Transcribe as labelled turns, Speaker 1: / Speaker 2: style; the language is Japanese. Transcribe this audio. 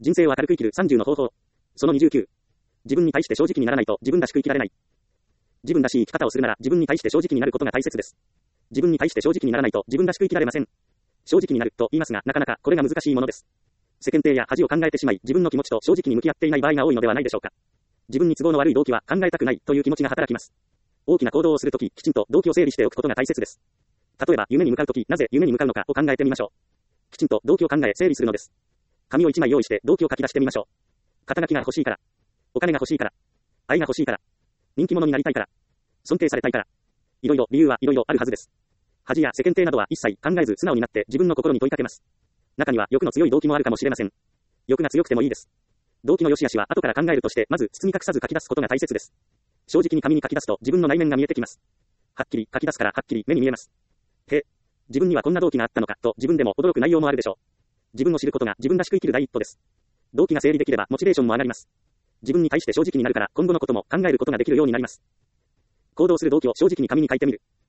Speaker 1: 人生を明るく生きる30の方法。その29。自分に対して正直にならないと自分らしく生きられない。自分らしい生き方をするなら自分に対して正直になることが大切です。自分に対して正直にならないと自分らしく生きられません。正直になると言いますが、なかなかこれが難しいものです。世間体や恥を考えてしまい、自分の気持ちと正直に向き合っていない場合が多いのではないでしょうか。自分に都合の悪い動機は考えたくないという気持ちが働きます。大きな行動をするとき、きちんと動機を整理しておくことが大切です。例えば、夢に向かうとき、なぜ夢に向かうのかを考えてみましょう。きちんと動機を考え整理するのです。紙を1枚用意して動機を書き出してみましょう。肩書きが欲しいから。お金が欲しいから。愛が欲しいから。人気者になりたいから。尊敬されたいから。いろいろ理由はいろいろあるはずです。恥や世間体などは一切考えず素直になって自分の心に問いかけます。中には欲の強い動機もあるかもしれません。欲が強くてもいいです。動機の良し悪しは後から考えるとして、まず包み隠さず書き出すことが大切です。正直に紙に書き出すと自分の内面が見えてきます。はっきり書き出すからはっきり目に見えます。へえ、自分にはこんな動機があったのかと自分でも驚く内容もあるでしょう。自分を知ることが自分らしく生きる第一歩です。動機が整理できればモチベーションも上がります。自分に対して正直になるから今後のことも考えることができるようになります。行動する動機を正直に紙に書いてみる。